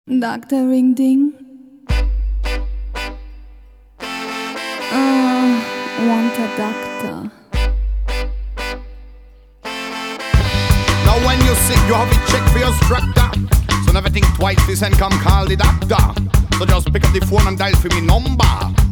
Dr. Ring Ding. Want a doctor. Now when you're sick, you have it checked for your structure. So never think twice, this and come call the doctor. So just pick up the phone and dial for me number.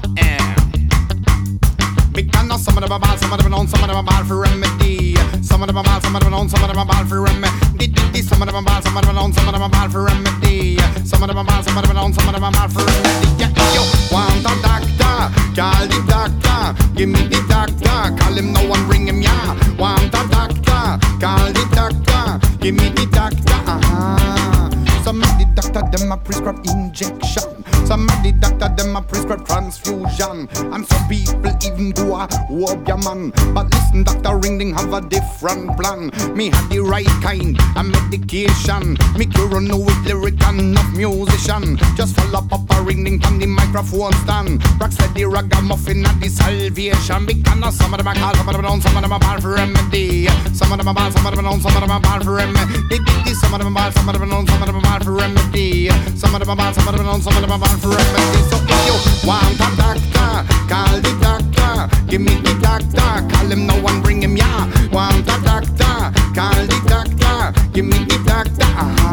Because some of them are bad, some of them are known, some of them are bad for remedy. Some of them are bad, some of them are known, some of them are bad for remedy. Some of them are bad, some of them are known, some of them are bad for remedy. Some of them are bad, some of them are known, some of them are bad for remedy. Yeah, you want a doctor, call the doctor. Give me the doctor, call him now and ring him, yeah. Want a doctor, call the doctor. Give me the doctor, Some of the doctor, them a prescribe injection. Some of the doctor, them a prescribe transfusion. And some people even do a whoop your man. But listen, Dr. Ring Ding have a different plan. Me have the right kind of medication. Me cure no with lyric and enough musician. Just follow Papa Ring Ding from the microphone stand. Rock said the ragamuffin at the salvation. Because some of them are called, some of them are known, some of them are bad for remedy. Some of them are bad, some of them are known, some of them are bad for remedy. Some of them are bad, some of them are known, some of them are bad for remedy. Some of them are bad, some of them are known, some of them are bad for remedy. So if you want a doctor, call the doctor. Give me the doctor, call him now and bring him, yeah. Want a doctor, call the doctor. Give me the doctor,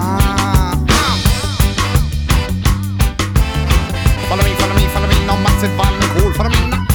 Follow me, follow me, follow me, no massive and cool, follow me now.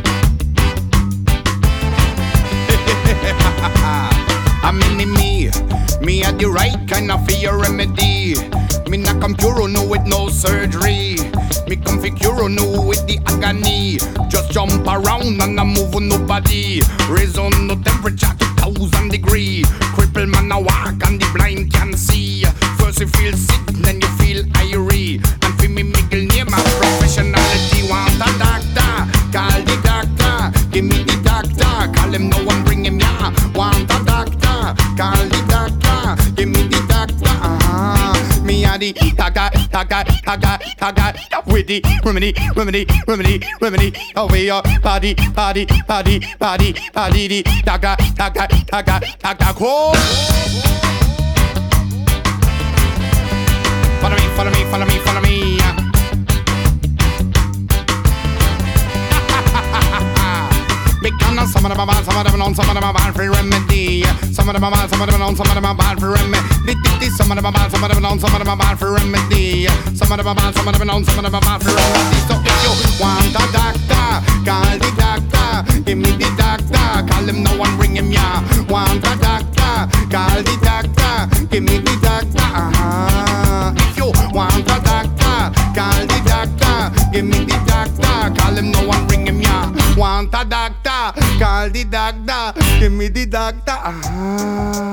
Me had the right kind of fear remedy. Me not come cure no with no surgery. Me come fi cure no with the agony. Just jump around and I move on nobody. Raise on no temperature to 1,000 degrees. Cripple man a walk and the blind can see. First you feel sick, then you feel irie. And fi me middle name my professionality. Want a doctor, call the doctor. Give me the doctor, call him now and bring him, yeah. Want a doctor, call the doctor. Give me the doctor, Me a the doctor, with the remedy. Over your body, the doctor, cool. Follow me. Because some of them are bad, some of them are known, some of them are bad for remedy. Some of them are bad, some of them are known, some of them are bad for remedy. Some of them are bad, some of them are known, some of them are bad for remedy. Some of them are bad, some of them are known, some of them are bad for remedy. So if you want a doctor, call the doctor. Give me the doctor, call him now and bring him, yeah. Want a doctor, call the doctor. Give me the doctor, If you want a doctor, call the doctor. Give me the doctor, call him now and bring him, yeah. Want a doctor, call the doctor. Give me the doctor,